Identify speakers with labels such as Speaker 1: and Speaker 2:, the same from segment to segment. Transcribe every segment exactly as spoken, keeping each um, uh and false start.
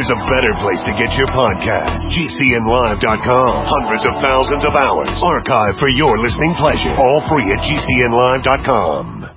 Speaker 1: there's a better place to get your podcast. G C N live dot com. Hundreds of thousands of hours archived for your listening pleasure. All free at G C N live dot com.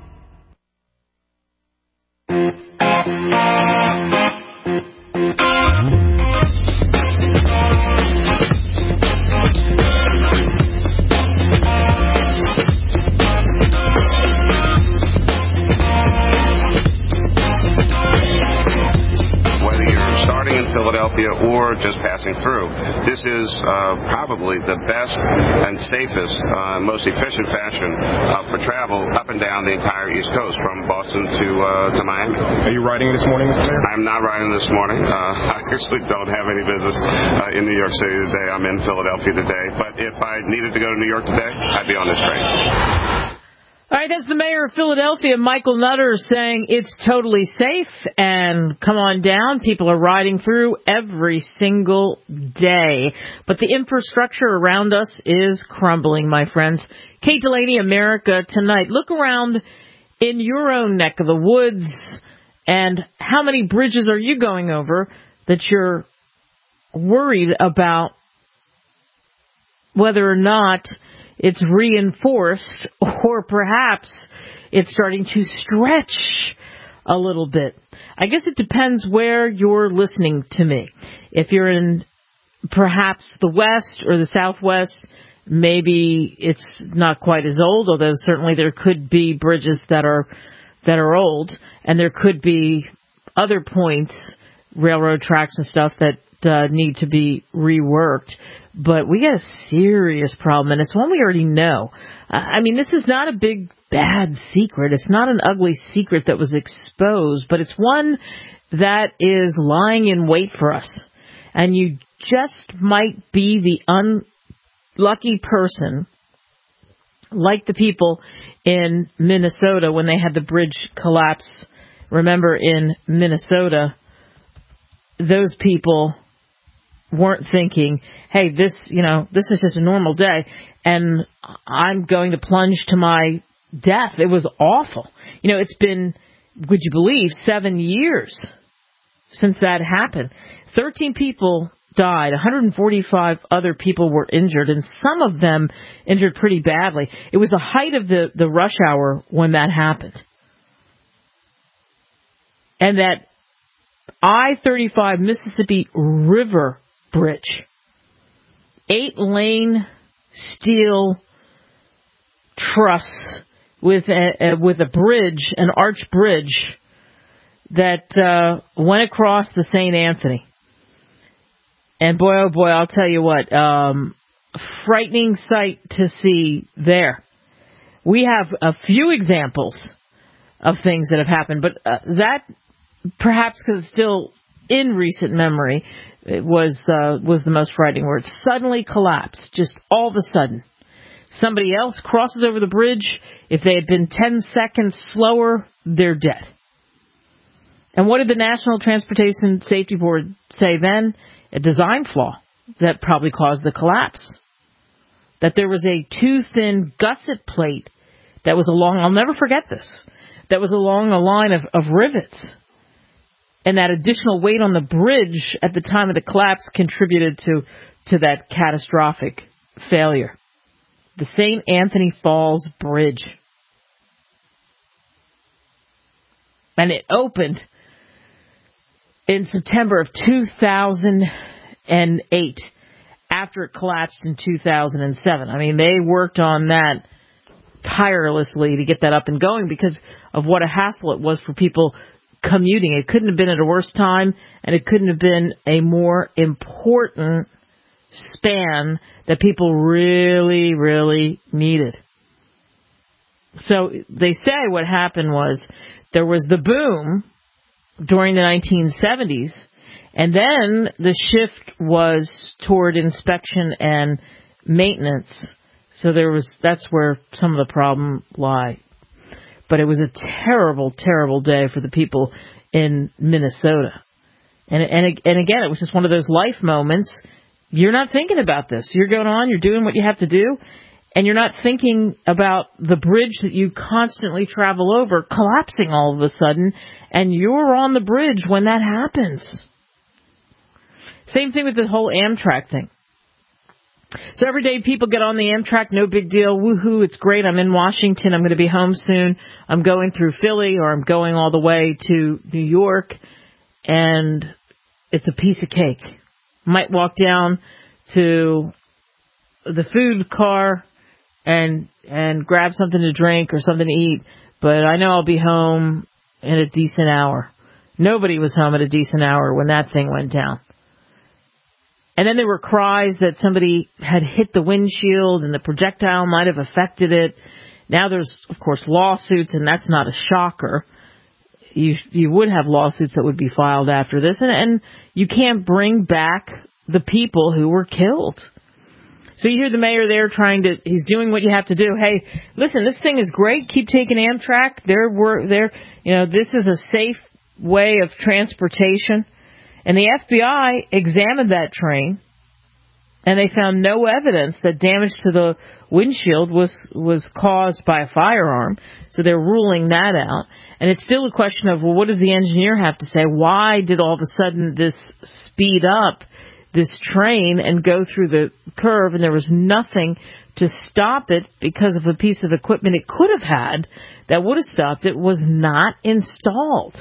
Speaker 2: Philadelphia or just passing through. This is uh, probably the best and safest, uh, most efficient fashion uh, for travel up and down the entire East Coast from Boston to uh, to Miami.
Speaker 3: Are you riding this morning, Mister Mayor?
Speaker 2: I'm not riding this morning. Uh, I actually don't have any business uh, in New York City today. I'm in Philadelphia today. But if I needed to go to New York today, I'd be on this train.
Speaker 4: All right, that's the mayor of Philadelphia, Michael Nutter, saying it's totally safe and come on down. People are riding through every single day. But the infrastructure around us is crumbling, my friends. Kate Delaney, America Tonight. Look around in your own neck of the woods and how many bridges are you going over that you're worried about whether or not it's reinforced, or perhaps it's starting to stretch a little bit. I guess it depends where you're listening to me. If you're in perhaps the West or the Southwest, maybe it's not quite as old, although certainly there could be bridges that are that are old, and there could be other points, railroad tracks and stuff, that uh, need to be reworked. But we got a serious problem, and it's one we already know. I mean, this is not a big, bad secret. It's not an ugly secret that was exposed, but it's one that is lying in wait for us. And you just might be the unlucky person, like the people in Minnesota when they had the bridge collapse. Remember, in Minnesota, those people weren't thinking, hey, this, you know, this is just a normal day, and I'm going to plunge to my death. It was awful. You know, it's been, would you believe, seven years since that happened. thirteen people died. one hundred forty-five other people were injured, and some of them injured pretty badly. It was the height of the, the rush hour when that happened. And that I thirty-five Mississippi River Bridge, eight-lane steel truss with a, a with a bridge, an arch bridge that uh, went across the Saint Anthony. And boy, oh boy, I'll tell you what, um, frightening sight to see there. We have a few examples of things that have happened, but uh, that perhaps because it's still in recent memory, it was uh, was the most frightening, where it suddenly collapsed, just all of a sudden. Somebody else crosses over the bridge. If they had been ten seconds slower, they're dead. And what did the National Transportation Safety Board say then? A design flaw that probably caused the collapse. That there was a too thin gusset plate that was along, I'll never forget this, that was along a line of, of rivets. And that additional weight on the bridge at the time of the collapse contributed to, to that catastrophic failure. The Saint Anthony Falls Bridge. And it opened in September of two thousand eight, after it collapsed in two thousand seven. I mean, they worked on that tirelessly to get that up and going because of what a hassle it was for people commuting. It couldn't have been at a worse time, and it couldn't have been a more important span that people really, really needed. So they say what happened was there was the boom during the nineteen seventies, and then the shift was toward inspection and maintenance. So there was that's where some of the problem lie. But it was a terrible, terrible day for the people in Minnesota. And and and again, it was just one of those life moments. You're not thinking about this. You're going on, you're doing what you have to do, and you're not thinking about the bridge that you constantly travel over collapsing all of a sudden, and you're on the bridge when that happens. Same thing with the whole Amtrak thing. So every day people get on the Amtrak, no big deal, woohoo, it's great, I'm in Washington, I'm going to be home soon, I'm going through Philly, or I'm going all the way to New York, and it's a piece of cake. Might walk down to the food car and and grab something to drink or something to eat, but I know I'll be home in a decent hour. Nobody was home at a decent hour when that thing went down. And then there were cries that somebody had hit the windshield and the projectile might have affected it. Now there's, of course, lawsuits, and that's not a shocker. You you would have lawsuits that would be filed after this, and, and you can't bring back the people who were killed. So you hear the mayor there trying to, he's doing what you have to do. Hey, listen, this thing is great. Keep taking Amtrak. They're, they're, you know, this is a safe way of transportation. And the F B I examined that train, and they found no evidence that damage to the windshield was, was caused by a firearm. So they're ruling that out. And it's still a question of, well, what does the engineer have to say? Why did all of a sudden this speed up this train and go through the curve, and there was nothing to stop it because of a piece of equipment it could have had that would have stopped it was not installed.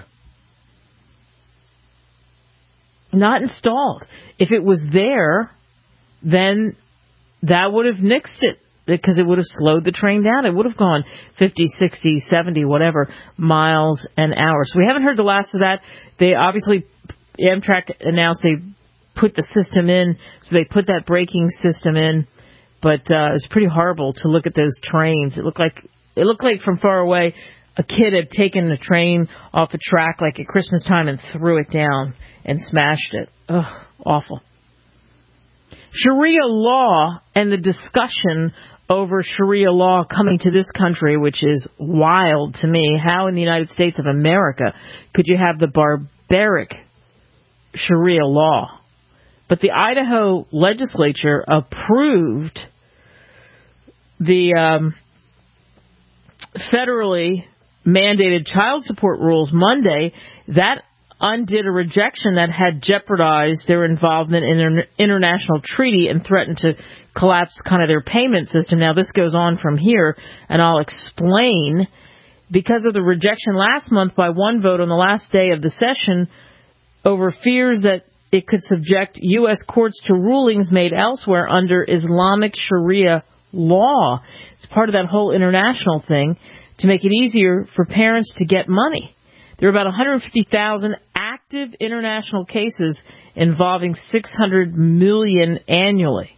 Speaker 4: Not installed. If it was there, then that would have nixed it, because it would have slowed the train down. It would have gone fifty, sixty, seventy, whatever miles an hour. So we haven't heard the last of that. They obviously, Amtrak announced they put the system in, so they put that braking system in. But uh, it's pretty horrible to look at those trains. It looked like it looked like from far away a kid had taken a train off a track like at Christmas time and threw it down and smashed it. Ugh, awful. Sharia law and the discussion over Sharia law coming to this country, which is wild to me. How in the United States of America could you have the barbaric Sharia law? But the Idaho legislature approved the um, federally mandated child support rules Monday. That undid a rejection that had jeopardized their involvement in an international treaty and threatened to collapse kind of their payment system. Now, this goes on from here, and I'll explain. Because of the rejection last month by one vote on the last day of the session over fears that it could subject U S courts to rulings made elsewhere under Islamic Sharia law. It's part of that whole international thing to make it easier for parents to get money. There are about one hundred fifty thousand active international cases involving six hundred million annually.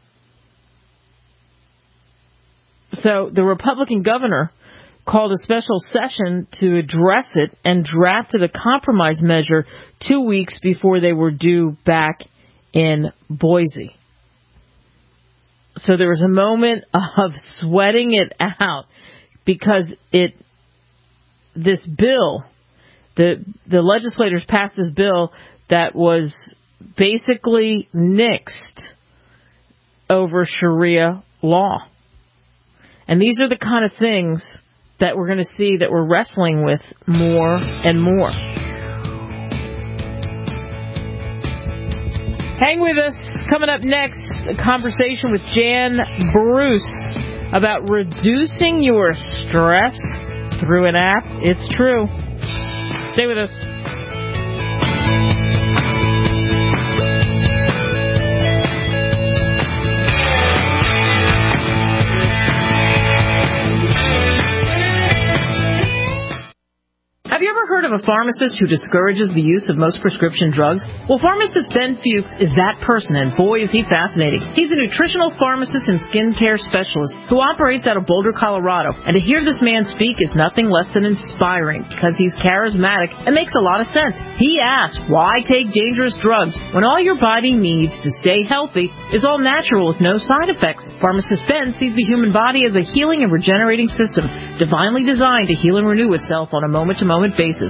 Speaker 4: So the Republican governor called a special session to address it and drafted a compromise measure two weeks before they were due back in Boise. So there was a moment of sweating it out because it, this bill, the the legislators passed this bill that was basically nixed over Sharia law. And these are the kind of things that we're going to see that we're wrestling with more and more. Hang with us. Coming up next, a conversation with Jan Bruce about reducing your stress through an app. It's true. Stay with us. Have you ever heard of a pharmacist who discourages the use of most prescription drugs? Well, pharmacist Ben Fuchs is that person, and boy, is he fascinating. He's a nutritional pharmacist and skincare specialist who operates out of Boulder, Colorado. And to hear this man speak is nothing less than inspiring because he's charismatic and makes a lot of sense. He asks, why take dangerous drugs when all your body needs to stay healthy is all natural with no side effects? Pharmacist Ben sees the human body as a healing and regenerating system, divinely designed to heal and renew itself on a moment-to-moment basis.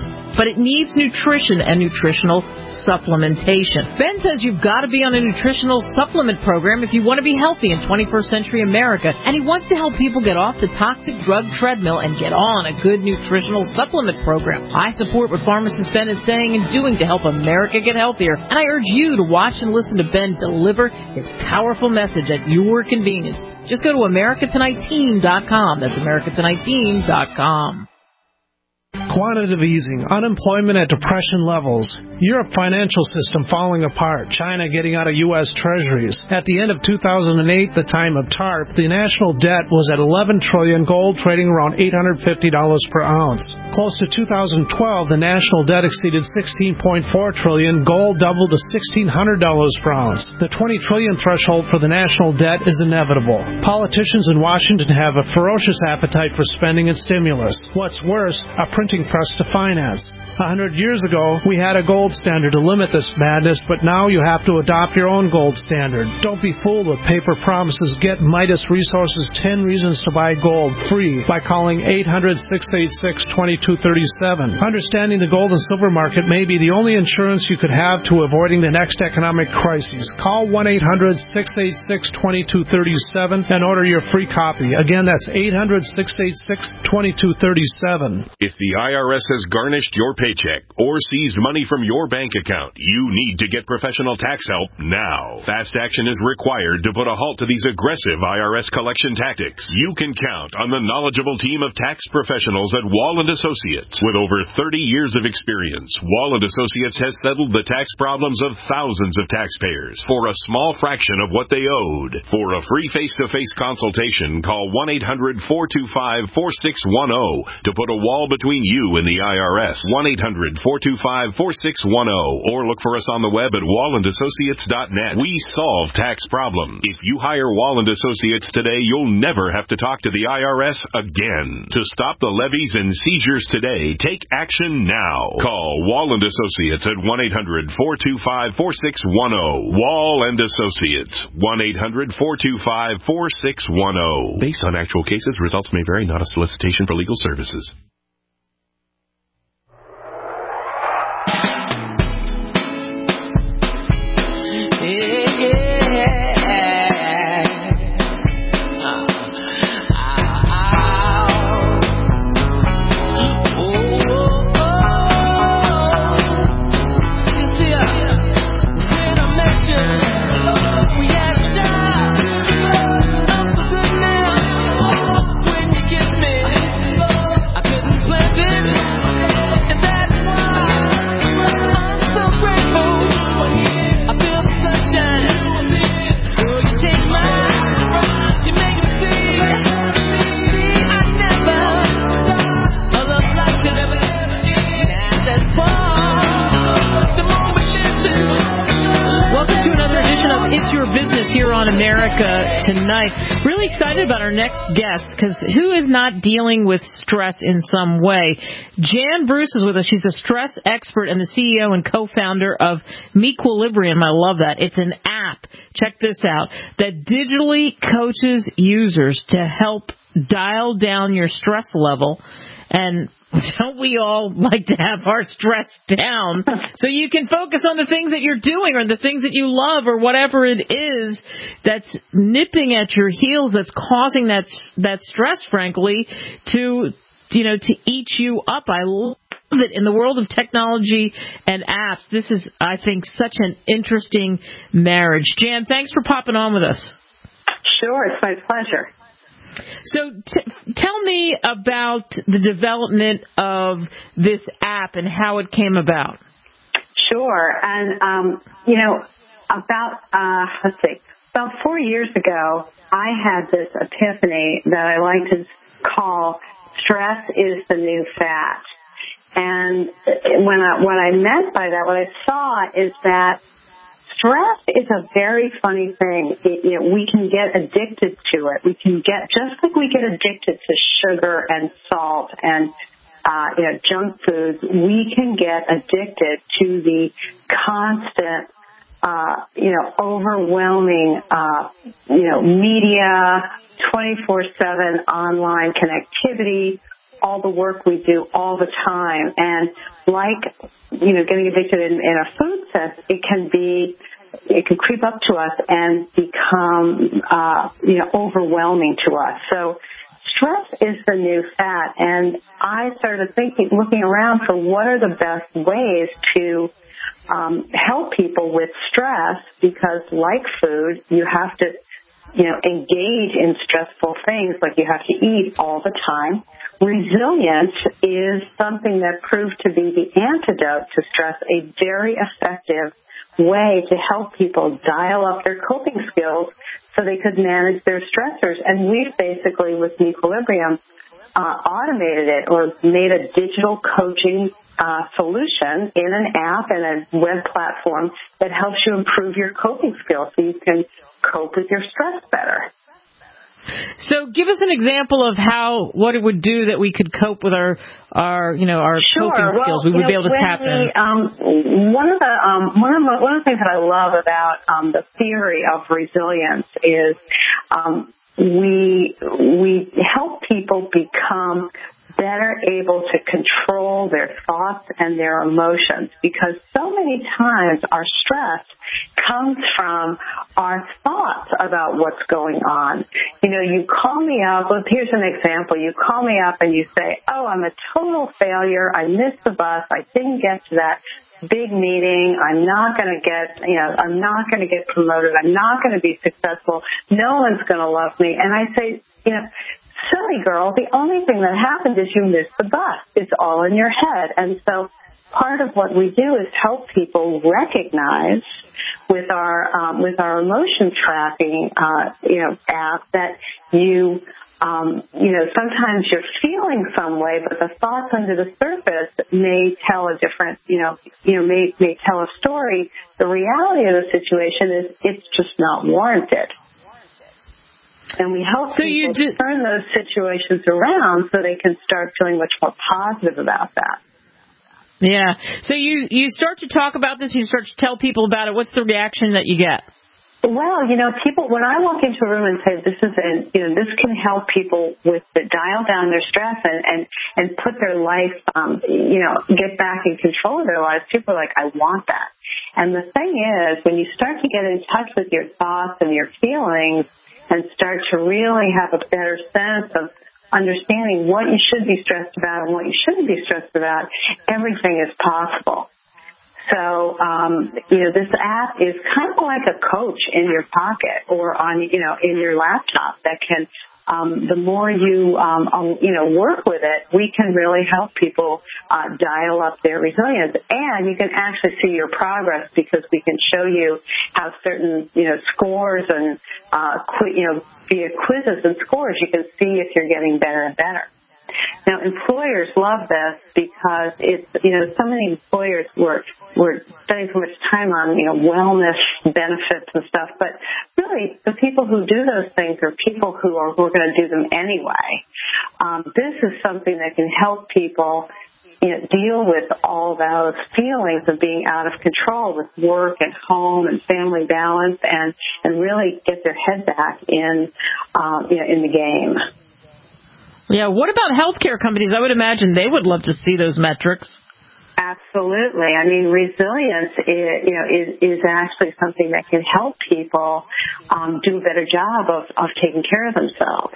Speaker 4: but it needs nutrition and nutritional supplementation. Ben says you've got to be on a nutritional supplement program if you want to be healthy in twenty-first century America, and he wants to help people get off the toxic drug treadmill and get on a good nutritional supplement program. I support what pharmacist Ben is saying and doing to help America get healthier, and I urge you to watch and listen to Ben deliver his powerful message at your convenience. Just go to America Tonight Team dot com. That's America Tonight Team dot com.
Speaker 5: Quantitative easing, unemployment at depression levels, Europe financial system falling apart, China getting out of U S treasuries. At the end of two thousand eight, the time of TARP, the national debt was at eleven trillion dollars, gold trading around eight hundred fifty dollars per ounce. Close to two thousand twelve, the national debt exceeded sixteen point four trillion dollars, gold doubled to sixteen hundred dollars per ounce. The twenty trillion dollars threshold for the national debt is inevitable. Politicians in Washington have a ferocious appetite for spending and stimulus. What's worse, a printing press to finance. A hundred years ago, we had a gold standard to limit this madness, but now you have to adopt your own gold standard. Don't be fooled with paper promises. Get Midas Resources ten Reasons to Buy Gold free by calling eight hundred, six eight six, two two three seven. Understanding the gold and silver market may be the only insurance you could have to avoiding the next economic crisis. Call one eight hundred, six eight six, two two three seven and order your free copy. Again, that's eight hundred, six eight six, two two three seven.
Speaker 1: If the I R S has garnished your paycheck or seized money from your bank account, you need to get professional tax help now. Fast action is required to put a halt to these aggressive I R S collection tactics. You can count on the knowledgeable team of tax professionals at Wall and Associates. With over thirty years of experience, Wall and Associates has settled the tax problems of thousands of taxpayers for a small fraction of what they owed. For a free face-to-face consultation, call one eight hundred, four two five, four six one zero to put a wall between you and the I R S. one eight hundred, four two five, four six one zero or look for us on the web at wall and associates dot net. We solve tax problems. If you hire Wall and Associates today, you'll never have to talk to the I R S again. To stop the levies and seizures today, take action now. Call Wall and Associates at one eight hundred, four two five, four six one zero. Wall and Associates, one eight hundred, four two five, four six one zero. Based on actual cases, results may vary, not a solicitation for legal services.
Speaker 4: Here on America Tonight. Really excited about our next guest, because who is not dealing with stress in some way? Jan Bruce is with us. She's a stress expert and the C E O and co-founder of Mequilibrium. I love that. It's an app, check this out, that digitally coaches users to help dial down your stress level. And don't we all like to have our stress down so you can focus on the things that you're doing or the things that you love or whatever it is that's nipping at your heels, that's causing that that stress, frankly, to, you know, to eat you up. I love it. In the world of technology and apps, this is, I think, such an interesting marriage. Jan, thanks for popping on with us.
Speaker 6: Sure, it's my pleasure.
Speaker 4: So t- tell me about the development of this app and how it came about.
Speaker 6: Sure. And, um, you know, about, uh, let's see, about four years ago, I had this epiphany that I like to call stress is the new fat. And when I, what I meant by that, what I saw is that stress is a very funny thing. It, you know, we can get addicted to it. We can get, just like we get addicted to sugar and salt and, uh, you know, junk foods, we can get addicted to the constant, uh, you know, overwhelming, uh, you know, media, twenty-four seven online connectivity, all the work we do all the time. And like, you know, getting addicted in, in a food sense, it can be, it can creep up to us and become, uh, you know, overwhelming to us. So stress is the new fat. And I started thinking, looking around for what are the best ways to um, help people with stress, because like food, you have to, you know, engage in stressful things, like you have to eat all the time. Resilience is something that proved to be the antidote to stress, a very effective way to help people dial up their coping skills so they could manage their stressors. And we've basically, with Mequilibrium, uh, automated it or made a digital coaching uh, solution in an app and a web platform that helps you improve your coping skills so you can cope with your stress better.
Speaker 4: So give us an example of how, what it would do that we could cope with our, our you know, our
Speaker 6: sure.
Speaker 4: coping skills.
Speaker 6: Well,
Speaker 4: we would
Speaker 6: know,
Speaker 4: be able to tap
Speaker 6: we,
Speaker 4: in.
Speaker 6: Um, one of the um, one of the, one of the things that I love about um, the theory of resilience is um, we we help people become better able to control their thoughts and their emotions, because so many times our stress comes from our thoughts about what's going on. You know, you call me up, well, here's an example. You call me up and you say, oh, I'm a total failure. I missed the bus. I didn't get to that big meeting. I'm not going to get, you know, I'm not going to get promoted. I'm not going to be successful. No one's going to love me. And I say, you know, silly girl, the only thing that happened is you missed the bus. It's all in your head. And so part of what we do is help people recognize with our um, with our emotion tracking, uh, you know, app that you, um, you know, sometimes you're feeling some way, but the thoughts under the surface may tell a different, you know, you know, may may tell a story. The reality of the situation is it's just not warranted. And we help
Speaker 4: so
Speaker 6: people
Speaker 4: you do-
Speaker 6: turn those situations around so they can start feeling much more positive about that.
Speaker 4: Yeah. So you, you start to talk about this, you start to tell people about it. What's the reaction that you get?
Speaker 6: Well, you know, people, when I walk into a room and say this is, an, you know, this can help people with the dial down their stress and, and, and put their life, um, you know, get back in control of their lives, people are like, I want that. And the thing is, when you start to get in touch with your thoughts and your feelings, and start to really have a better sense of understanding what you should be stressed about and what you shouldn't be stressed about, everything is possible. So, um, you know, this app is kind of like a coach in your pocket or on, you know, in your laptop that can, um, the more you, um, um, you know, work with it, we can really help people uh, dial up their resilience. And you can actually see your progress because we can show you how certain, you know, scores and, uh, qu- you know, via quizzes and scores, you can see if you're getting better and better. Now, employers love this because it's, you know, so many employers were, were spending so much time on, you know, wellness benefits and stuff, but really the people who do those things are people who are, who are going to do them anyway. Um, this is something that can help people, you know, deal with all those feelings of being out of control with work and home and family balance and, and really get their head back in, um, you know, in the game.
Speaker 4: Yeah, what about healthcare companies? I would imagine they would love to see those metrics.
Speaker 6: Absolutely. I mean, resilience is, you know, is, is actually something that can help people um, do a better job of, of taking care of themselves.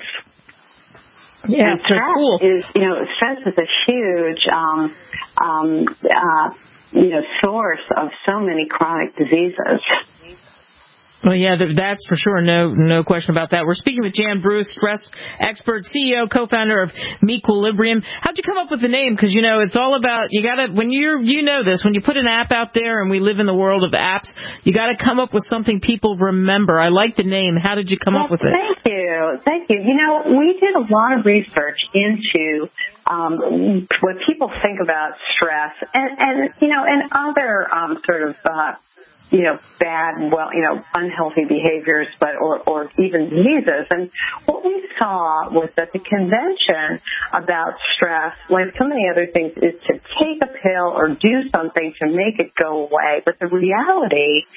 Speaker 4: Yeah,
Speaker 6: and
Speaker 4: so
Speaker 6: stress
Speaker 4: cool.
Speaker 6: is, you know, stress is a huge, um, um, uh, you know, source of so many chronic diseases.
Speaker 4: Well, yeah, that's for sure. No, no question about that. We're speaking with Jan Bruce, stress expert, C E O, co-founder of Mequilibrium. How'd you come up with the name? Because, you know, it's all about, you gotta, when you're, you know this, when you put an app out there and we live in the world of apps, you gotta come up with something people remember. I like the name. How did you come
Speaker 6: well,
Speaker 4: up with it?
Speaker 6: Thank you. Thank you. You know, we did a lot of research into, um, what people think about stress and, and, you know, and other, um, sort of, uh, you know, bad, well, you know, unhealthy behaviors, but, or, or even diseases. And what we saw was that the convention about stress, like so many other things, is to take a pill or do something to make it go away. But the reality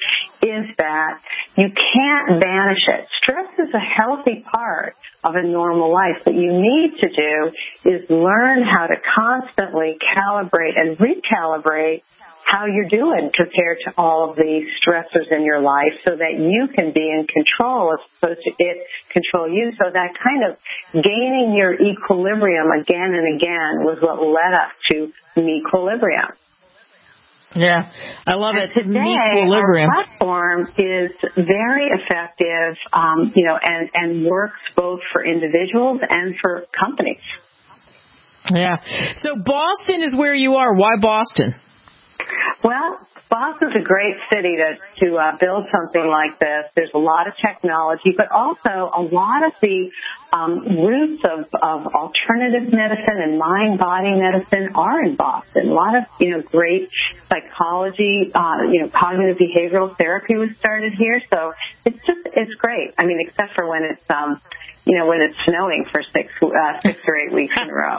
Speaker 6: is that you can't banish it. Stress is a healthy part of a normal life. What you need to do is learn how to constantly calibrate and recalibrate how you're doing compared to all of the stressors in your life so that you can be in control as opposed to it control you. So that kind of gaining your equilibrium again and again was what led us to Mequilibrium.
Speaker 4: Yeah, I love
Speaker 6: and
Speaker 4: it.
Speaker 6: Today,
Speaker 4: Mequilibrium.
Speaker 6: Our platform is very effective, um, you know, and, and works both for individuals and for companies.
Speaker 4: Yeah. So Boston is where you are. Why Boston?
Speaker 6: Well, Boston's a great city to, to uh, build something like this. There's a lot of technology, but also a lot of the um, roots of, of alternative medicine and mind-body medicine are in Boston. A lot of, you know, great psychology, uh, you know, cognitive behavioral therapy was started here. So it's just, it's great. I mean, except for when it's, um, you know, when it's snowing for six, uh, six or eight weeks in a row.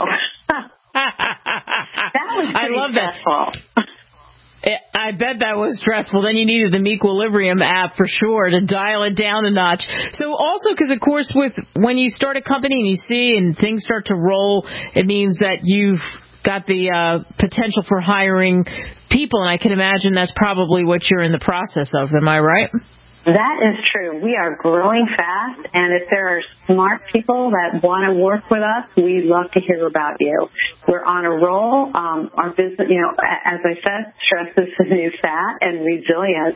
Speaker 6: That was pretty
Speaker 4: I love
Speaker 6: stressful.
Speaker 4: that. I bet that was stressful. Then you needed the Mequilibrium app for sure to dial it down a notch. So also, because of course, with when you start a company and you see and things start to roll, it means that you've got the uh, potential for hiring people, and I can imagine that's probably what you're in the process of. Am I right?
Speaker 6: That is true. We are growing fast, and if there are smart people that want to work with us, we'd love to hear about you. We're on a roll. Um, our business, you know, as I said, stress is the new fat, and resilience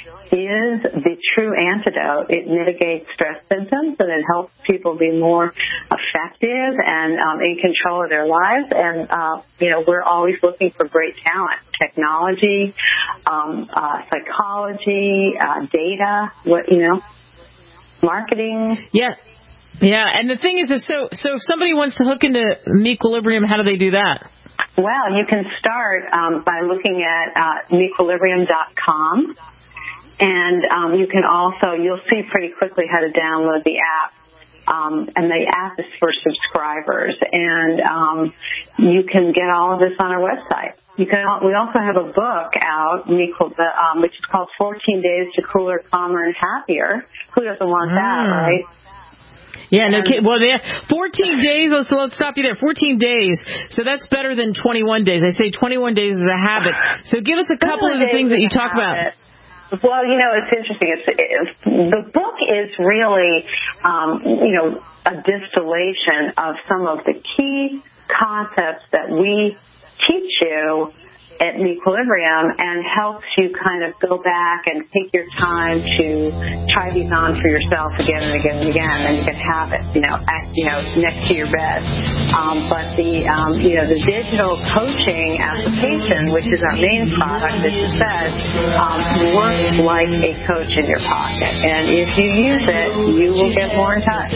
Speaker 6: is the true antidote. It mitigates stress symptoms, and it helps people be more effective and um, in control of their lives. And, uh, you know, we're always looking for great talent, technology, um, uh, psychology, uh, data, what, you know, marketing.
Speaker 4: Yeah. Yeah. And the thing is, is so, so if somebody wants to hook into Mequilibrium, how do they do that?
Speaker 6: Well, you can start um, by looking at uh, mequilibrium dot com. And um, you can also, you'll see pretty quickly how to download the app. Um, and the app is for subscribers. And um, you can get all of this on our website. You can. We also have a book out, um, which is called fourteen days to Cooler, Calmer, and Happier. Who doesn't want that, mm. right?
Speaker 4: Yeah, no kidding. Well, yeah, fourteen days, let's, let's stop you there. fourteen days. So that's better than twenty-one days. I say twenty-one days is a habit. So give us a couple of the things that you talk about.
Speaker 6: Well, you know, it's interesting. It's, it's the book is really, um, you know, a distillation of some of the key concepts that we teach you at Mequilibrium, and helps you kind of go back and take your time to try these on for yourself again and again and again, and you can have it, you know, at, you know, next to your bed. Um, but the, um, you know, the digital coaching application, which is our main product, as you said, um, works like a coach in your pocket. And if you use it, you will get more in touch.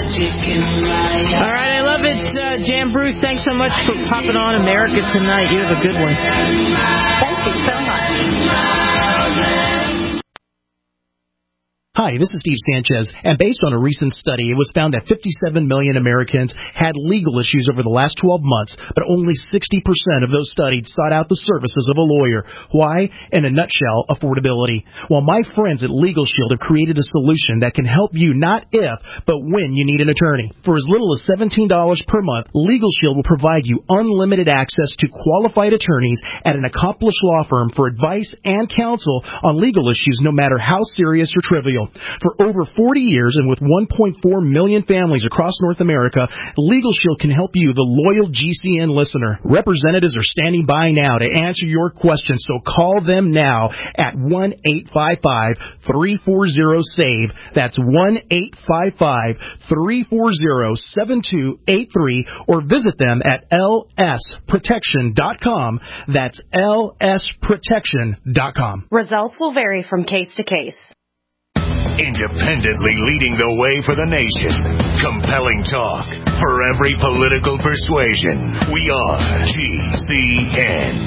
Speaker 4: All right, I love it. Uh, Jan Bruce, thanks so much for popping on America Tonight. You have a good one.
Speaker 6: Thank you so much.
Speaker 7: Hi, this is Steve Sanchez, and based on a recent study, it was found that fifty-seven million Americans had legal issues over the last twelve months, but only sixty percent of those studied sought out the services of a lawyer. Why? In a nutshell, affordability. Well, my friends at Legal Shield have created a solution that can help you not if, but when you need an attorney. For as little as seventeen dollars per month, Legal Shield will provide you unlimited access to qualified attorneys at an accomplished law firm for advice and counsel on legal issues, no matter how serious or trivial. For over forty years and with one point four million families across North America, Legal Shield can help you, the loyal G C N listener. Representatives are standing by now to answer your questions, so call them now at one eight five five, three four zero, SAVE. That's one eight five five, three four zero, seven two eight three, or visit them at L S protection dot com. That's L S protection dot com.
Speaker 8: Results will vary from case to case.
Speaker 9: Independently leading the way for the nation. Compelling talk for every political persuasion. We are G C N.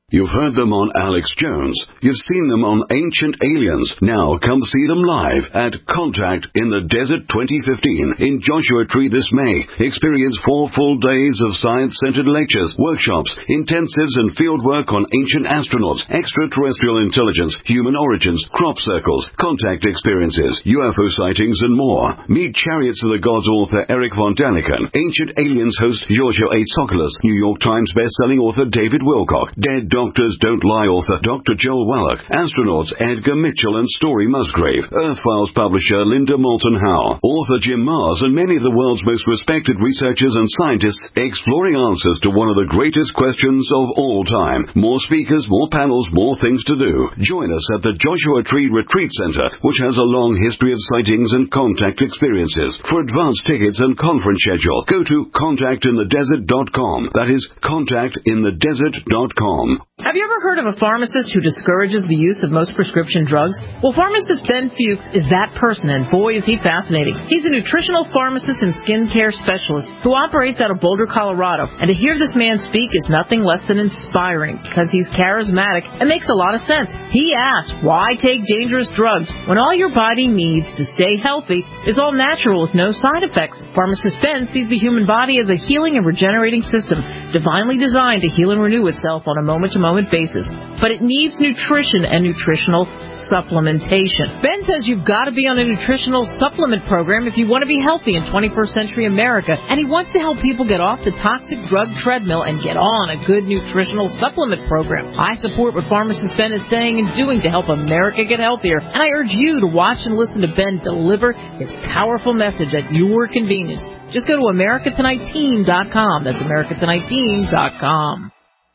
Speaker 10: You've heard them on Alex Jones. You've seen them on Ancient Aliens. Now come see them live at Contact in the Desert twenty fifteen in Joshua Tree this May. Experience four full days of science-centered lectures, workshops, intensives and fieldwork on ancient astronauts, extraterrestrial intelligence, human origins, crop circles, contact experiences, U F O sightings and more. Meet Chariots of the Gods author Eric von Daniken, Ancient Aliens host Giorgio A. Tsoukalos, New York Times best-selling author David Wilcock, Dead Doctors Don't Lie author Doctor Joel Wallach, astronauts Edgar Mitchell and Story Musgrave, Earth Files publisher Linda Moulton Howe, author Jim Mars, and many of the world's most respected researchers and scientists exploring answers to one of the greatest questions of all time. More speakers, more panels, more things to do. Join us at the Joshua Tree Retreat Center, which has a long history of sightings and contact experiences. For advance tickets and conference schedule, go to contact in the desert dot com. That is contact in the desert dot com.
Speaker 4: Have you ever heard of a pharmacist who discourages the use of most prescription drugs? Well, pharmacist Ben Fuchs is that person, and boy, is he fascinating. He's a nutritional pharmacist and skincare specialist who operates out of Boulder, Colorado. And to hear this man speak is nothing less than inspiring because he's charismatic and makes a lot of sense. He asks, why take dangerous drugs when all your body needs to stay healthy is all natural with no side effects? Pharmacist Ben sees the human body as a healing and regenerating system, divinely designed to heal and renew itself on a moment-to-moment basis, but it needs nutrition and nutritional supplementation. Ben says you've got to be on a nutritional supplement program if you want to be healthy in twenty-first century America, and he wants to help people get off the toxic drug treadmill and get on a good nutritional supplement program. I support what pharmacist Ben is saying and doing to help America get healthier, and I urge you to watch and listen to Ben deliver his powerful message at your convenience. Just go to America Tonight Team dot com. That's America Tonight Team dot com.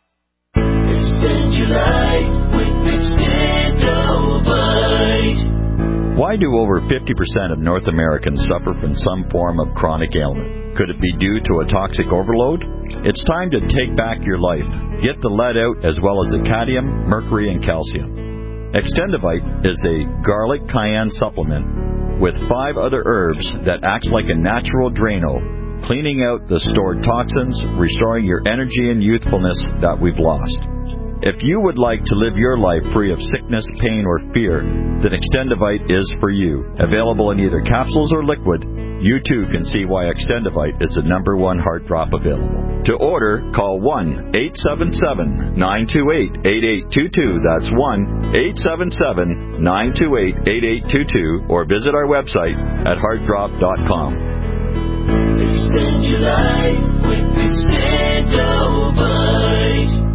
Speaker 11: Why do over fifty percent of North Americans suffer from some form of chronic ailment? Could it be due to a toxic overload? It's time to take back your life. Get the lead out as well as the cadmium, mercury, and calcium. Extendivite is a garlic cayenne supplement with five other herbs that acts like a natural Drano, cleaning out the stored toxins, restoring your energy and youthfulness that we've lost. If you would like to live your life free of sickness, pain, or fear, then Extendivite is for you. Available in either capsules or liquid, you too can see why Extendivite is the number one heart drop available. To order, call one eight seven seven, nine two eight, eight eight two two. That's one eight seven seven, nine two eight, eight eight two two, or visit our website at heart drop dot com. Extend your life with Extendivite.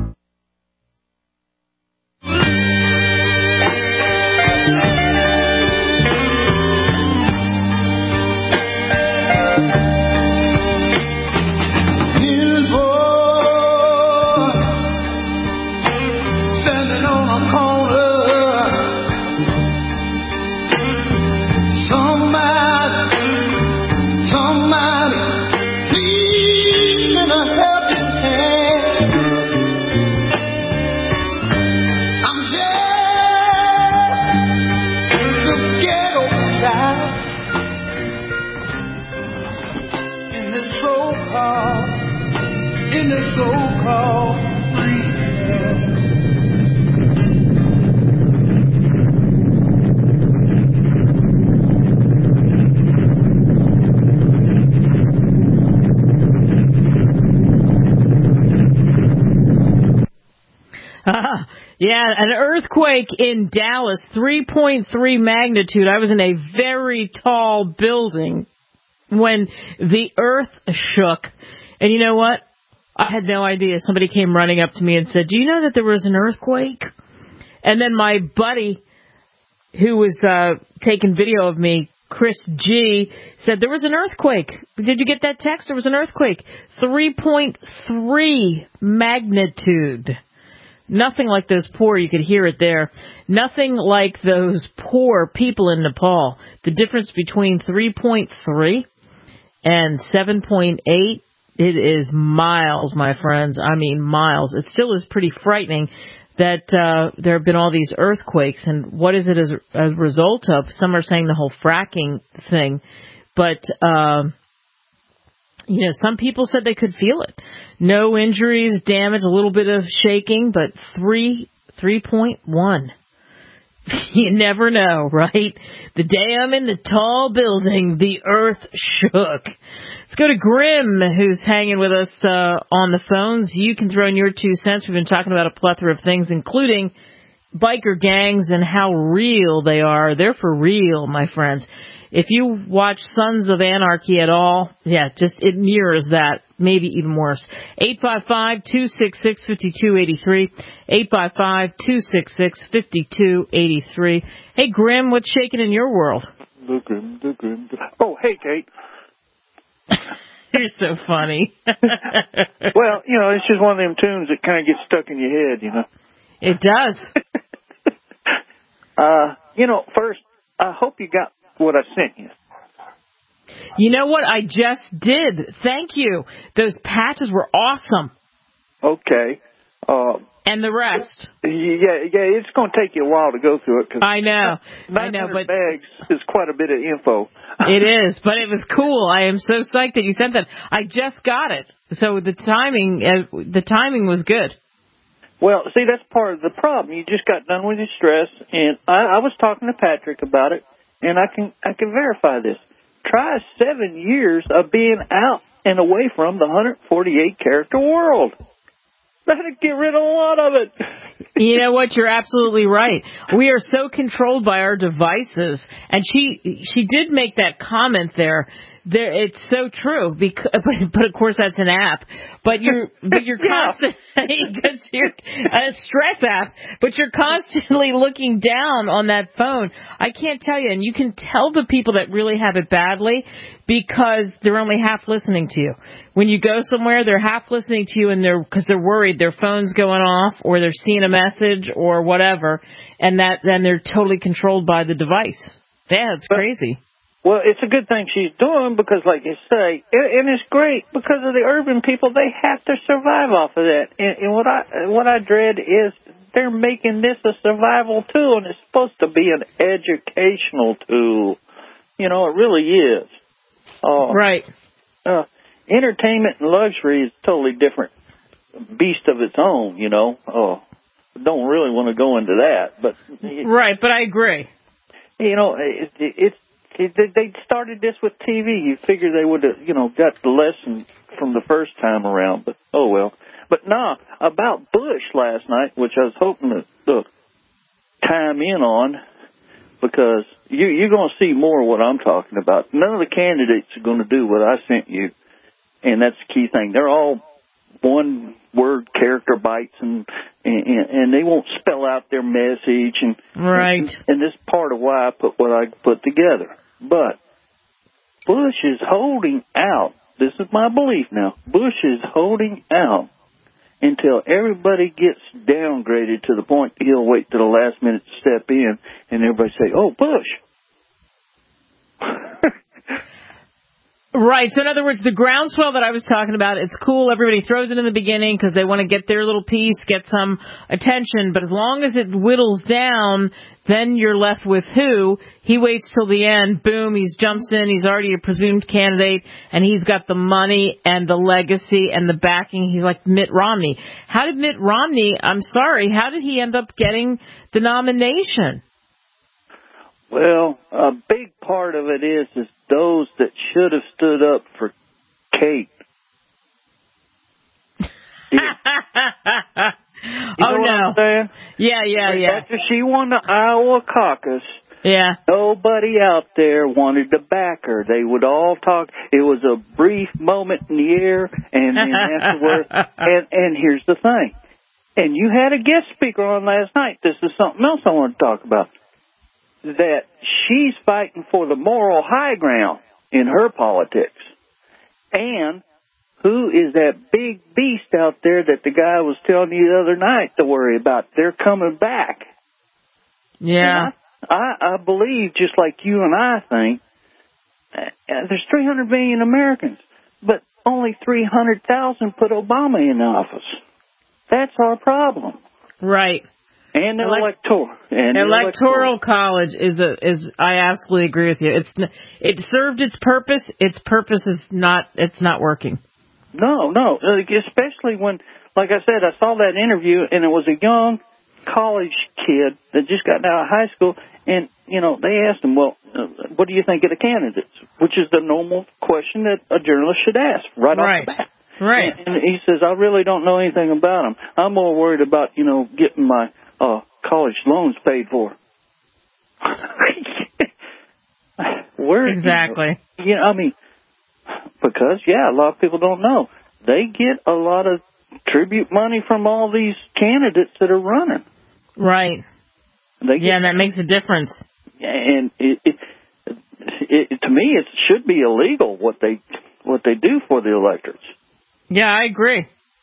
Speaker 4: Yeah, an earthquake in Dallas, three point three magnitude. I was in a very tall building when the earth shook. And you know what? I had no idea. Somebody came running up to me and said, do you know that there was an earthquake? And then my buddy, who was uh, taking video of me, Chris G, said, there was an earthquake. Did you get that text? There was an earthquake. three point three magnitude. Nothing like those poor, you could hear it there. Nothing like those poor people in Nepal. The difference between three point three and seven point eight, it is miles, my friends. I mean, miles. It still is pretty frightening that uh, there have been all these earthquakes. And what is it as, as a result of? Some are saying the whole fracking thing. But uh, You know, some people said they could feel it. No injuries, damage, a little bit of shaking, but three, three point one. You never know, right? The day I'm in the tall building, the earth shook. Let's go to Grim, who's hanging with us uh, on the phones. You can throw in your two cents. We've been talking about a plethora of things, including biker gangs and how real they are. They're for real, my friends. If you watch Sons of Anarchy at all, yeah, just it mirrors that, maybe even worse. eight five five, two six six, five two eight three, eight five five, two six six, five two eight three. Hey, Grim, what's shaking in your world?
Speaker 12: The Grim, the Grim. The... Oh, hey, Kate.
Speaker 4: You're so funny.
Speaker 12: Well, you know, it's just one of them tunes that kind of gets stuck in your head, you know.
Speaker 4: It does.
Speaker 12: uh, you know, first, I hope you got what I sent you.
Speaker 4: You know what? I just did. Thank you. Those patches were awesome.
Speaker 12: Okay. Uh,
Speaker 4: and the rest.
Speaker 12: Yeah, yeah. It's going to take you a while to go through it. Cause
Speaker 4: I know. I know, but
Speaker 12: bags is quite a bit of info.
Speaker 4: It is, but it was cool. I am so psyched that you sent that. I just got it, so the timing, uh, the timing was good.
Speaker 12: Well, see, that's part of the problem. You just got done with your stress, and I, I was talking to Patrick about it. And I can I can verify this. Try seven years of being out and away from the one hundred forty-eight character world. That'd get rid of a lot of it.
Speaker 4: You know what? You're absolutely right. We are so controlled by our devices. And she she did make that comment there. There, it's so true. Because, but, but of course, that's an app. But you're but you're
Speaker 12: yeah.
Speaker 4: constantly because you're a stress app. But you're constantly looking down on that phone. I can't tell you, and you can tell the people that really have it badly because they're only half listening to you. When you go somewhere, they're half listening to you, and they're because they're worried their phone's going off or they're seeing a message or whatever, and that then they're totally controlled by the device. Yeah, it's crazy.
Speaker 12: Well, it's a good thing she's doing because, like you say, and it's great because of the urban people. They have to survive off of that. And, and what I what I dread is they're making this a survival tool, and it's supposed to be an educational tool. You know, it really is. Uh,
Speaker 4: right.
Speaker 12: Uh, entertainment and luxury is a totally different beast of its own. You know, oh, don't really want to go into that, but
Speaker 4: right. But I agree.
Speaker 12: You know, it, it, it's. They started this with T V. You figure they would have, you know, got the lesson from the first time around, but oh well. But nah, about Bush last night, which I was hoping to uh, chime in on, because you, you're going to see more of what I'm talking about. None of the candidates are going to do what I sent you, and that's the key thing. They're all one-word character bites, and, and and they won't spell out their message, and
Speaker 4: right.
Speaker 12: And, and this is part of why I put what I put together. But Bush is holding out. This is my belief now. Bush is holding out until everybody gets downgraded to the point he'll wait to the last minute to step in, and everybody say, "Oh, Bush."
Speaker 4: Right. So in other words, the groundswell that I was talking about, it's cool. Everybody throws it in the beginning because they want to get their little piece, get some attention. But as long as it whittles down, then you're left with who? He waits till the end. Boom. He jumps in. He's already a presumed candidate, and he's got the money and the legacy and the backing. He's like Mitt Romney. How did Mitt Romney, I'm sorry, how did he end up getting the nomination?
Speaker 12: Well, a big part of it is is those that should have stood up for Kate. Yeah. You know
Speaker 4: oh,
Speaker 12: what
Speaker 4: no.
Speaker 12: I'm saying?
Speaker 4: Yeah, yeah, yeah.
Speaker 12: After she won the Iowa caucus,
Speaker 4: yeah,
Speaker 12: nobody out there wanted to back her. They would all talk. It was a brief moment in the air, and then afterwards, and, and here's the thing. And you had a guest speaker on last night. This is something else I want to talk about. That she's fighting for the moral high ground in her politics. And who is that big beast out there that the guy was telling you the other night to worry about? They're coming back.
Speaker 4: Yeah.
Speaker 12: I, I, I believe, just like you and I think, uh, there's three hundred million Americans, but only three hundred thousand put Obama in office. That's our problem.
Speaker 4: Right.
Speaker 12: And And the
Speaker 4: Elect-
Speaker 12: electoral. And the
Speaker 4: electoral
Speaker 12: electoral.
Speaker 4: college is a is. I absolutely agree with you. It's it served its purpose. Its purpose is not. It's not working.
Speaker 12: No, no. Especially when, like I said, I saw that interview, and it was a young college kid that just got out of high school, and you know they asked him, "Well, uh, what do you think of the candidates?" Which is the normal question that a journalist should ask right,
Speaker 4: right.
Speaker 12: off the bat.
Speaker 4: Right.
Speaker 12: And, and he says, "I really don't know anything about them. I'm more worried about you know getting my uh, college loans paid for." Where
Speaker 4: exactly?
Speaker 12: You know, you know, I mean, because yeah, a lot of people don't know they get a lot of tribute money from all these candidates that are running.
Speaker 4: Right.
Speaker 12: They get,
Speaker 4: yeah, and that makes a difference.
Speaker 12: And it, it, it, to me, it should be illegal what they what they do for the electors.
Speaker 4: Yeah, I agree.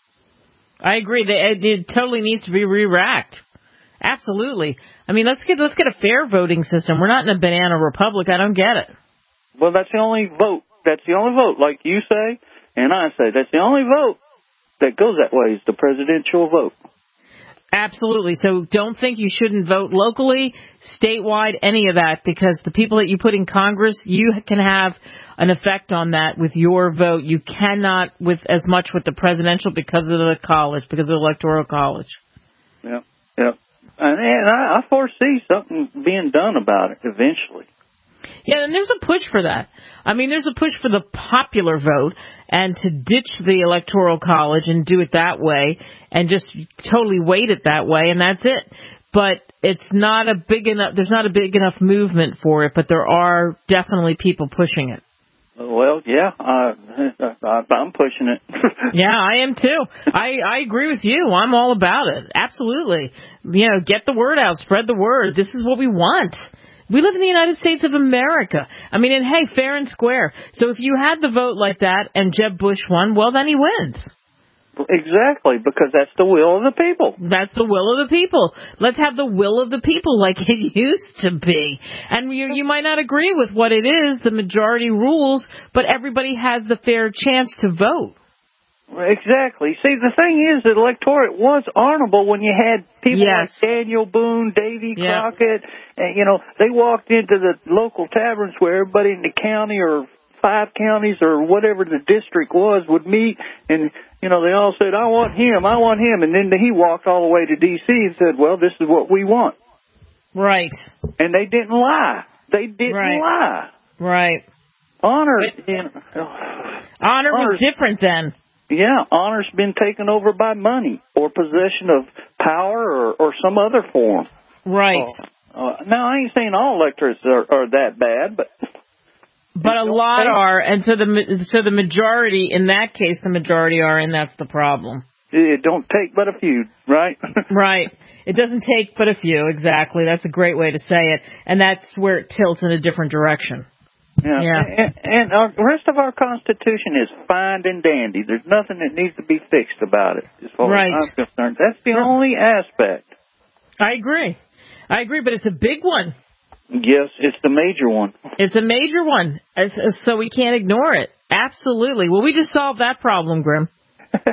Speaker 4: I agree. It, it totally needs to be re-racked. Absolutely. I mean, let's get let's get a fair voting system. We're not in a banana republic. I don't get it.
Speaker 12: Well, that's the only vote. That's the only vote, like you say, and I say. That's the only vote that goes that way is the presidential vote.
Speaker 4: Absolutely. So don't think you shouldn't vote locally, statewide, any of that, because the people that you put in Congress, you can have an effect on that with your vote. You cannot with as much with the presidential because of the college, because of the electoral college.
Speaker 12: Yeah, yeah. And, and I, I foresee something being done about it eventually.
Speaker 4: Yeah, and there's a push for that. I mean, there's a push for the popular vote and to ditch the electoral college and do it that way and just totally weight it that way, and that's it. But it's not a big enough, there's not a big enough movement for it, but there are definitely people pushing it.
Speaker 12: Well, yeah, uh, I'm pushing it.
Speaker 4: Yeah, I am too. I, I agree with you. I'm all about it. Absolutely. You know, get the word out, spread the word. This is what we want. We live in the United States of America. I mean, and hey, fair and square. So if you had the vote like that and Jeb Bush won, well, then he wins.
Speaker 12: Exactly, because that's the will of the people.
Speaker 4: That's the will of the people. Let's have the will of the people like it used to be. And you, you might not agree with what it is, the majority rules, but everybody has the fair chance to vote.
Speaker 12: Exactly. See, the thing is, the electorate was honorable when you had people
Speaker 4: yes.
Speaker 12: like Daniel Boone, Davy
Speaker 4: yeah.
Speaker 12: Crockett, and, you know, they walked into the local taverns where everybody in the county or five counties or whatever the district was would meet, and, you know, they all said, I want him, I want him, and then he walked all the way to D C and said, well, this is what we want.
Speaker 4: Right.
Speaker 12: And they didn't lie. They didn't
Speaker 4: right.
Speaker 12: lie.
Speaker 4: Right.
Speaker 12: Honor,
Speaker 4: but,
Speaker 12: you know,
Speaker 4: honor was different then.
Speaker 12: Yeah, honor's been taken over by money or possession of power or, or some other form.
Speaker 4: Right.
Speaker 12: Uh, uh, now, I ain't saying all electors are, are that bad, but...
Speaker 4: But a lot take. are, and so the so the majority, in that case, the majority are, and that's the problem.
Speaker 12: It don't take but a few, right?
Speaker 4: Right. It doesn't take but a few, exactly. That's a great way to say it, and that's where it tilts in a different direction.
Speaker 12: Yeah,
Speaker 4: yeah.
Speaker 12: and, and our, the rest of our Constitution is fine and dandy. There's nothing that needs to be fixed about it, as far
Speaker 4: right.
Speaker 12: as I'm concerned. That's the only aspect.
Speaker 4: I agree. I agree, but it's a big one.
Speaker 12: Yes, it's the major one.
Speaker 4: It's a major one, so we can't ignore it. Absolutely. Well, we just solved that problem, Grim. Does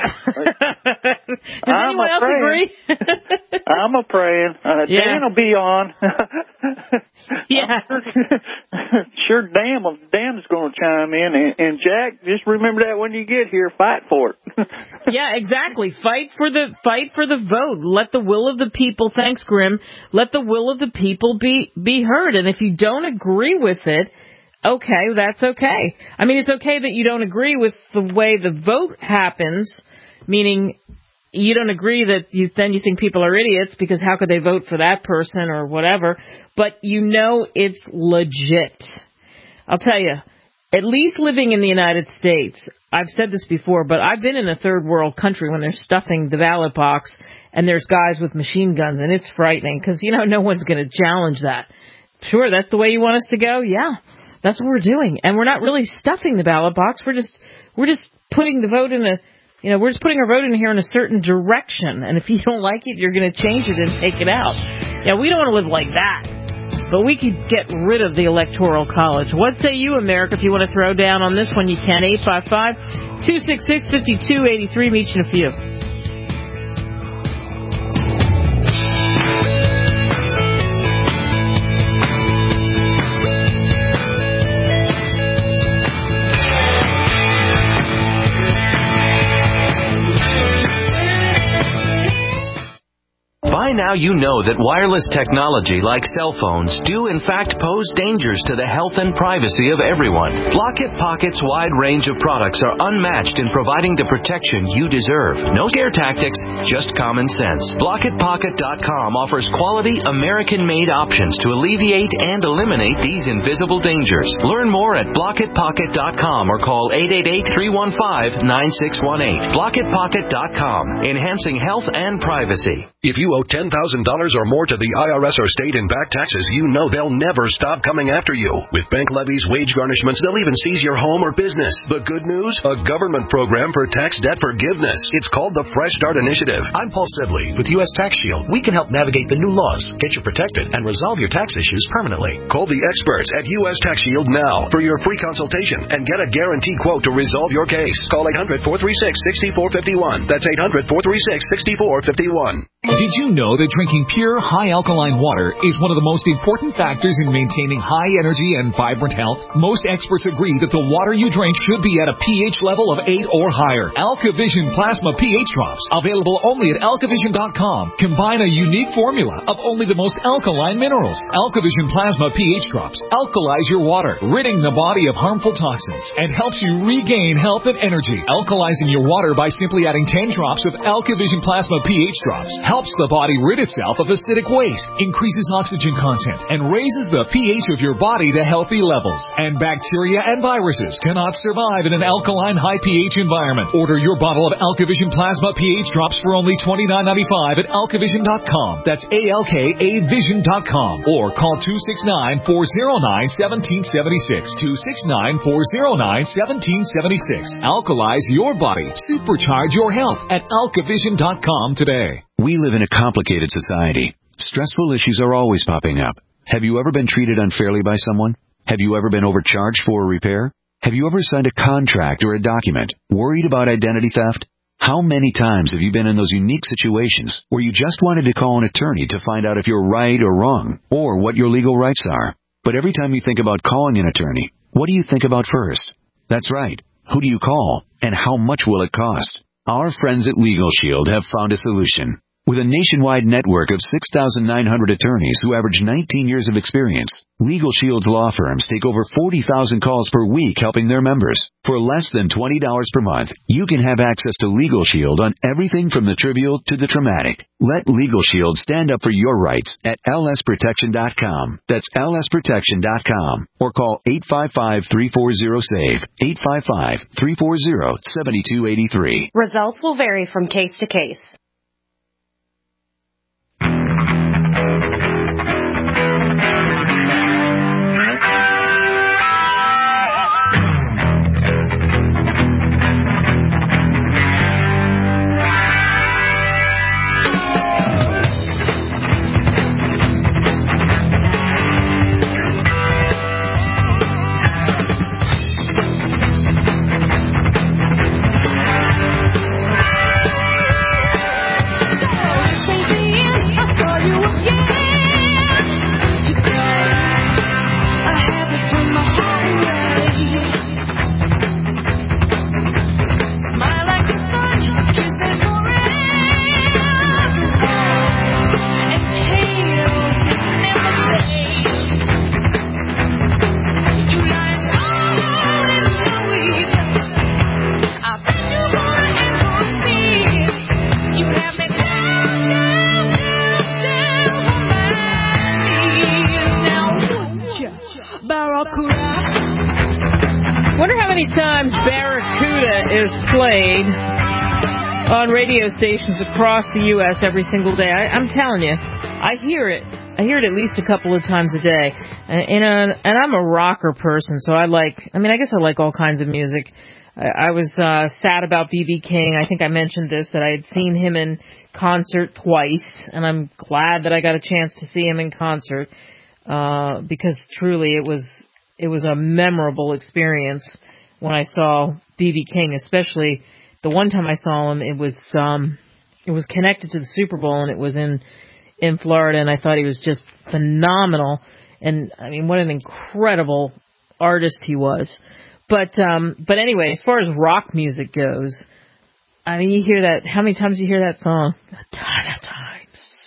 Speaker 12: I'm
Speaker 4: anyone else agree?
Speaker 12: I'm a praying. Uh,
Speaker 4: yeah.
Speaker 12: Dan will be on.
Speaker 4: Yeah.
Speaker 12: Sure, Dan, Dan's going to chime in. And, and Jack, just remember that when you get here, fight for it.
Speaker 4: Yeah, exactly. Fight for the fight for the vote. Let the will of the people. Thanks, Grim. Let the will of the people be be heard. And if you don't agree with it, okay, that's okay. I mean, it's okay that you don't agree with the way the vote happens, meaning you don't agree that you then you think people are idiots because how could they vote for that person or whatever, but you know it's legit. I'll tell you, at least living in the United States, I've said this before, but I've been in a third world country when they're stuffing the ballot box and there's guys with machine guns, and it's frightening because, you know, no one's going to challenge that. Sure, that's the way you want us to go? Yeah. That's what we're doing. And we're not really stuffing the ballot box. We're just we're just putting the vote in a, you know, we're just putting our vote in here in a certain direction. And if you don't like it, you're going to change it and take it out. Yeah, we don't want to live like that. But we could get rid of the Electoral College. What say you, America? If you want to throw down on this one, you can. eight five five, two six six, five two eight three. Meet you in a few.
Speaker 13: now you know that wireless technology like cell phones do in fact pose dangers to the health and privacy of everyone. Block-It Pocket's wide range of products are unmatched in providing the protection you deserve. No scare tactics, just common sense. Block It Pocket dot com offers quality American-made options to alleviate and eliminate these invisible dangers. Learn more at Block It Pocket dot com or call eight eight eight, three one five, nine six one eight. Block It Pocket dot com, enhancing health and privacy.
Speaker 14: If you owe ten thousand dollars or more to the I R S or state in back taxes, you know they'll never stop coming after you. With bank levies, wage garnishments, they'll even seize your home or business. The good news? A government program for tax debt forgiveness. It's called the Fresh Start Initiative.
Speaker 15: I'm Paul Sibley with U S Tax Shield. We can help navigate the new laws, get you protected, and resolve your tax issues permanently.
Speaker 14: Call the experts at U S Tax Shield now for your free consultation and get a guaranteed quote to resolve your case. Call eight hundred, four three six, six four five one. That's eight hundred, four three six, six four five one.
Speaker 16: Did you know that drinking pure, high alkaline water is one of the most important factors in maintaining high energy and vibrant health? Most experts agree that the water you drink should be at a pH level of eight or higher. AlkaVision Plasma pH Drops, available only at alkavision dot com, combine a unique formula of only the most alkaline minerals. AlkaVision Plasma pH Drops alkalize your water, ridding the body of harmful toxins, and helps you regain health and energy. Alkalizing your water by simply adding ten drops of AlkaVision Plasma pH Drops helps the body rid itself of acidic waste, increases oxygen content, and raises the pH of your body to healthy levels. And bacteria and viruses cannot survive in an alkaline high pH environment. Order your bottle of AlkaVision Plasma pH Drops for only twenty-nine ninety-five at alkavision dot com. That's A L K A vision dot com. Or call two six nine, four oh nine, one seven seven six. two six nine, four oh nine, one seven seven six. Alkalize your body. Supercharge your health at alkavision dot com today.
Speaker 17: We live in a complicated society. Stressful issues are always popping up. Have you ever been treated unfairly by someone? Have you ever been overcharged for a repair? Have you ever signed a contract or a document? Worried about identity theft? How many times have you been in those unique situations where you just wanted to call an attorney to find out if you're right or wrong, or what your legal rights are? But every time you think about calling an attorney, what do you think about first? That's right. Who do you call, and how much will it cost? Our friends at Legal Shield have found a solution. With a nationwide network of six thousand nine hundred attorneys who average nineteen years of experience, Legal Shield's law firms take over forty thousand calls per week helping their members. For less than twenty dollars per month, you can have access to Legal Shield on everything from the trivial to the traumatic. Let Legal Shield stand up for your rights at L S protection dot com. That's L S protection dot com. Or call eight five five, three four zero, S A V E, eight five five, three four zero, seven two eight three.
Speaker 8: Results will vary from case to case.
Speaker 4: On radio stations across the U S every single day. I, I'm telling you, I hear it. I hear it at least a couple of times a day. And, and, uh, and I'm a rocker person, so I like, I mean, I guess I like all kinds of music. I, I was uh, sad about B B King. I think I mentioned this, that I had seen him in concert twice, and I'm glad that I got a chance to see him in concert, uh, because truly it was, it was a memorable experience when I saw B B King, especially the one time I saw him. It was um, it was connected to the Super Bowl, and it was in in Florida, and I thought he was just phenomenal. And I mean, what an incredible artist he was. But um, but anyway, as far as rock music goes, I mean, you hear that. How many times do you hear that song? A ton of times.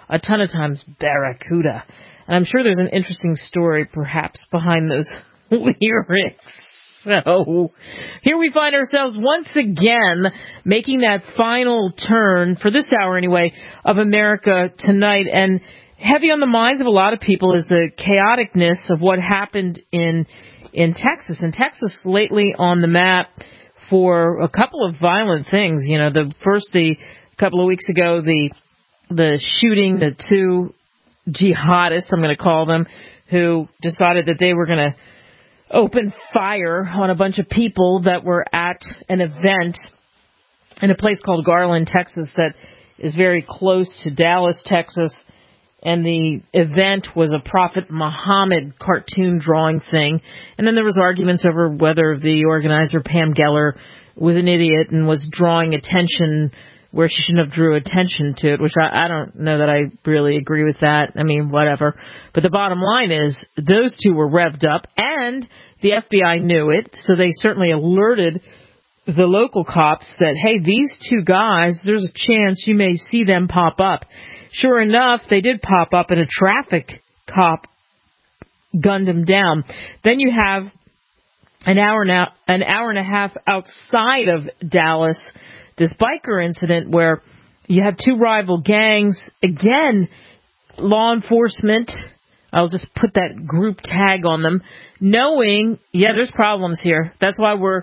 Speaker 4: a ton of times barracuda. And I'm sure there's an interesting story perhaps behind those lyrics. So here we find ourselves once again making that final turn, for this hour anyway, of America Tonight. And heavy on the minds of a lot of people is the chaoticness of what happened in in Texas. And Texas lately on the map for a couple of violent things. You know, the first, the couple of weeks ago, the the shooting, the two jihadists, I'm going to call them, who decided that they were going to open fire on a bunch of people that were at an event in a place called Garland, Texas, that is very close to Dallas, Texas. And the event was a Prophet Muhammad cartoon drawing thing. And then there was arguments over whether the organizer, Pam Geller, was an idiot and was drawing attention where she shouldn't have drew attention to it, which I, I don't know that I really agree with that. I mean, whatever. But the bottom line is those two were revved up, and the F B I knew it, so they certainly alerted the local cops that, hey, these two guys, there's a chance you may see them pop up. Sure enough, they did pop up, and a traffic cop gunned them down. Then you have an hour now, an hour and a half outside of Dallas, this biker incident where you have two rival gangs. Again, law enforcement, I'll just put that group tag on them, knowing, yeah, there's problems here. That's why we're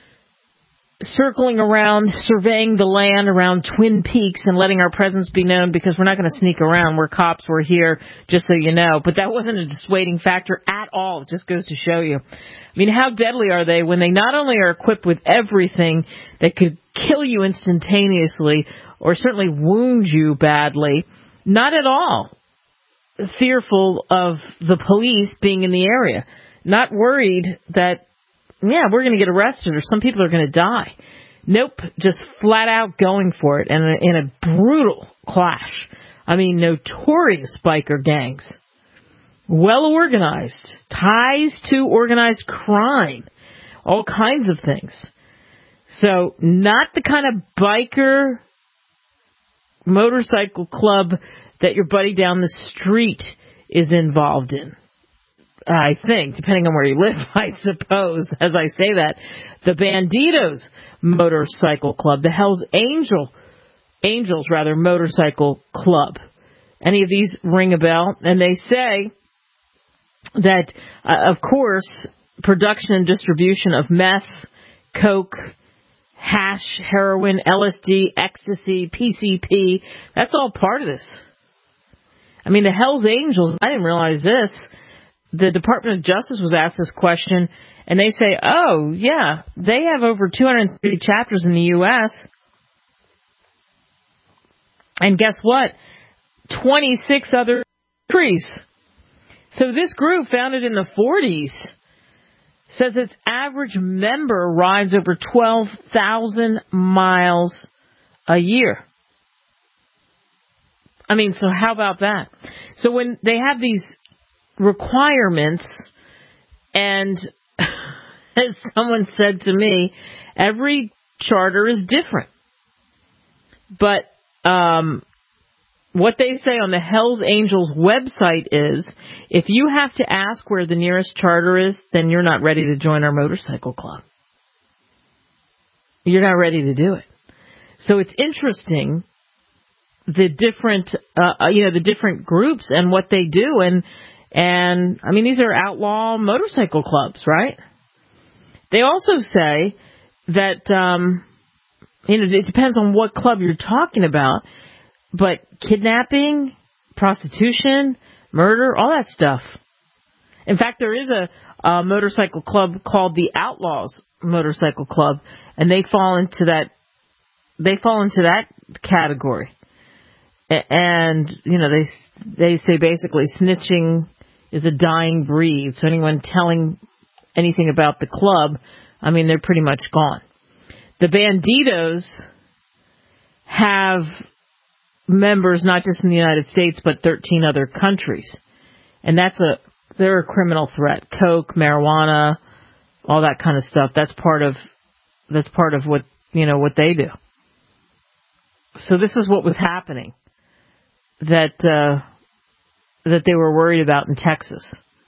Speaker 4: circling around, surveying the land around Twin Peaks and letting our presence be known, because we're not going to sneak around. We're cops. We're here, just so you know. But that wasn't a dissuading factor at all. It just goes to show you. I mean, how deadly are they when they not only are equipped with everything that could kill you instantaneously or certainly wound you badly, not at all fearful of the police being in the area, not worried that, yeah, we're going to get arrested or some people are going to die. Nope, just flat out going for it, and in a brutal clash. I mean, notorious biker gangs. Well organized, ties to organized crime, all kinds of things. So not the kind of biker motorcycle club that your buddy down the street is involved in. I think, depending on where you live, I suppose, as I say that. The Banditos Motorcycle Club, the Hells Angel, Angels, rather, Motorcycle Club. Any of these ring a bell? And they say that, uh, of course, production and distribution of meth, coke, hash, heroin, L S D, ecstasy, P C P, that's all part of this. I mean, the Hells Angels, I didn't realize this. The Department of Justice was asked this question, and they say, oh, yeah, they have over two hundred thirty chapters in the U S And guess what? twenty-six other countries. So this group, founded in the forties, says its average member rides over twelve thousand miles a year. I mean, so how about that? So when they have these requirements, and as someone said to me, every charter is different. But um, what they say on the Hells Angels website is, if you have to ask where the nearest charter is, then you're not ready to join our motorcycle club. You're not ready to do it. So it's interesting, the different, uh, you know, the different groups and what they do. And, and I mean, these are outlaw motorcycle clubs, right? They also say that, um, you know, it depends on what club you're talking about, but kidnapping, prostitution, murder, all that stuff. In fact, there is a, a motorcycle club called the Outlaws Motorcycle Club, and they fall into that, they fall into that category. And, you know, they they say basically snitching is a dying breed. So anyone telling anything about the club, I mean, they're pretty much gone. The Banditos have members not just in the United States, but thirteen other countries. And that's a, they're a criminal threat. Coke, marijuana, all that kind of stuff. That's part of, that's part of what, you know, what they do. So this is what was happening. that uh, that they were worried about in Texas.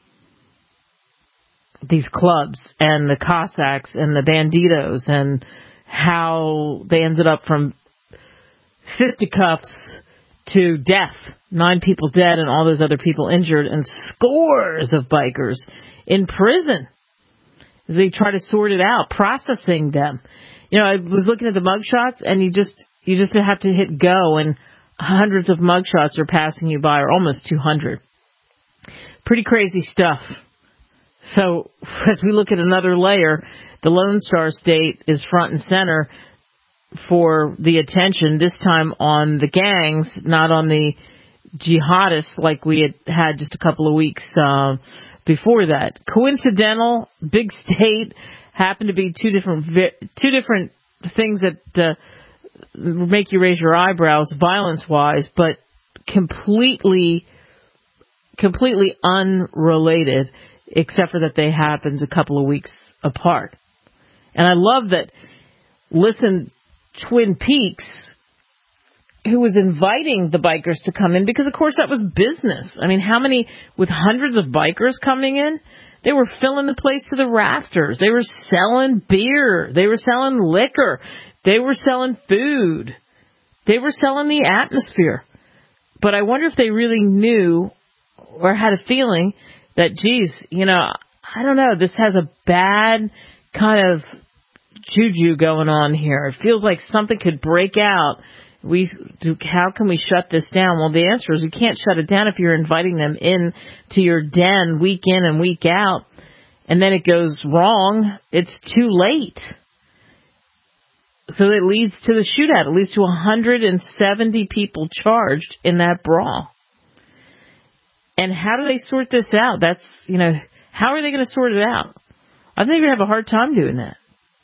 Speaker 4: These clubs and the Cossacks and the Banditos and how they ended up from fisticuffs to death. Nine people dead and all those other people injured and scores of bikers in prison as they try to sort it out, processing them. You know, I was looking at the mugshots and you just, you just have to hit go and hundreds of mugshots are passing you by, or almost two hundred. Pretty crazy stuff. So as we look at another layer, the Lone Star State is front and center for the attention, this time on the gangs, not on the jihadists like we had had just a couple of weeks uh, before that. Coincidental, big state, happened to be two different two different things that uh, make you raise your eyebrows violence-wise, but completely, completely unrelated, except for that they happened a couple of weeks apart. And I love that, listen, Twin Peaks, who was inviting the bikers to come in, because of course that was business. I mean, how many, with hundreds of bikers coming in, they were filling the place to the rafters. They were selling beer. They were selling liquor. They were selling food. They were selling the atmosphere. But I wonder if they really knew or had a feeling that, geez, you know, I don't know, this has a bad kind of juju going on here. It feels like something could break out. We, how can we shut this down? Well, the answer is you can't shut it down if you're inviting them in to your den week in and week out, and then it goes wrong. It's too late. So it leads to the shootout. It leads to one hundred seventy people charged in that brawl. And how do they sort this out? That's, you know, how are they going to sort it out? I think they're going to have a hard time doing that.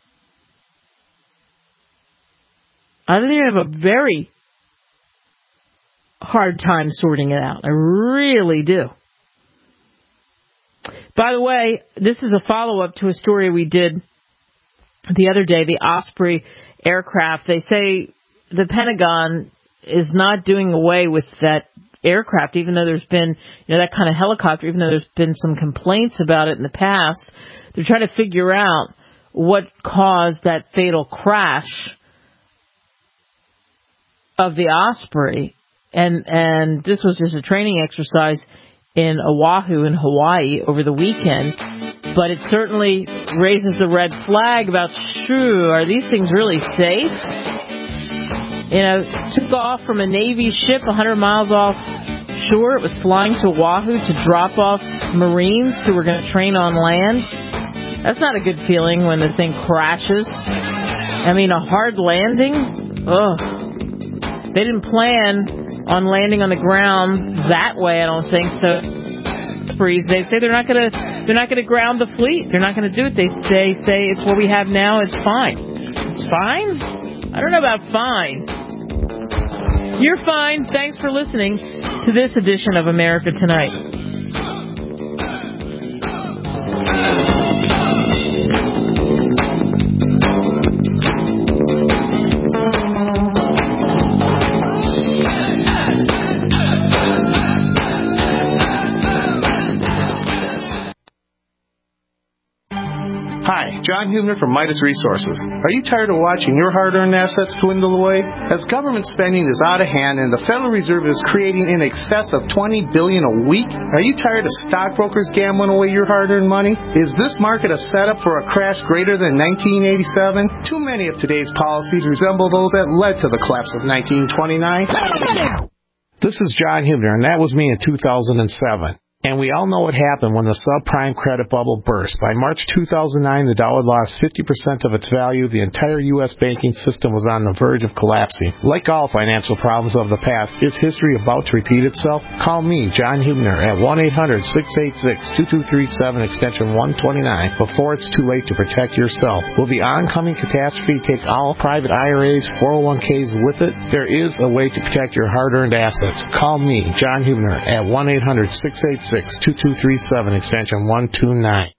Speaker 4: I think they have a very hard time sorting it out. I really do. By the way, this is a follow-up to a story we did the other day, the Osprey aircraft. They say the Pentagon is not doing away with that aircraft, even though there's been, you know, that kind of helicopter, even though there's been some complaints about it in the past. They're trying to figure out what caused that fatal crash of the Osprey, and and this was just a training exercise in Oahu in Hawaii over the weekend, but it certainly raises the red flag about, shoo, are these things really safe? You know, took off from a Navy ship one hundred miles offshore. It was flying to Oahu to drop off Marines who were going to train on land. That's not a good feeling when the thing crashes. I mean, a hard landing? Ugh. They didn't plan on landing on the ground that way, I don't think. So, they say they're not going to they're not going to ground the fleet. They're not going to do it. They say say it's what we have now. It's fine. It's fine? I don't know about fine. You're fine. Thanks for listening to this edition of America Tonight.
Speaker 18: John Hubner from Midas Resources. Are you tired of watching your hard-earned assets dwindle away? As government spending is out of hand and the Federal Reserve is creating in excess of twenty billion dollars a week, are you tired of stockbrokers gambling away your hard-earned money? Is this market a setup for a crash greater than nineteen eighty-seven? Too many of today's policies resemble those that led to the collapse of nineteen twenty-nine. This is John Hubner, and that was me in two thousand seven. And we all know what happened when the subprime credit bubble burst. By March two thousand nine, the dollar lost fifty percent of its value. The entire U S banking system was on the verge of collapsing. Like all financial problems of the past, is history about to repeat itself? Call me, John Hubner, at one eight hundred six eight six two two three seven, extension one twenty-nine, before it's too late to protect yourself. Will the oncoming catastrophe take all private I R As, four oh one k's with it? There is a way to protect your hard-earned assets. Call me, John Hubner, at one eight hundred six eight six two two three seven, extension one two nine.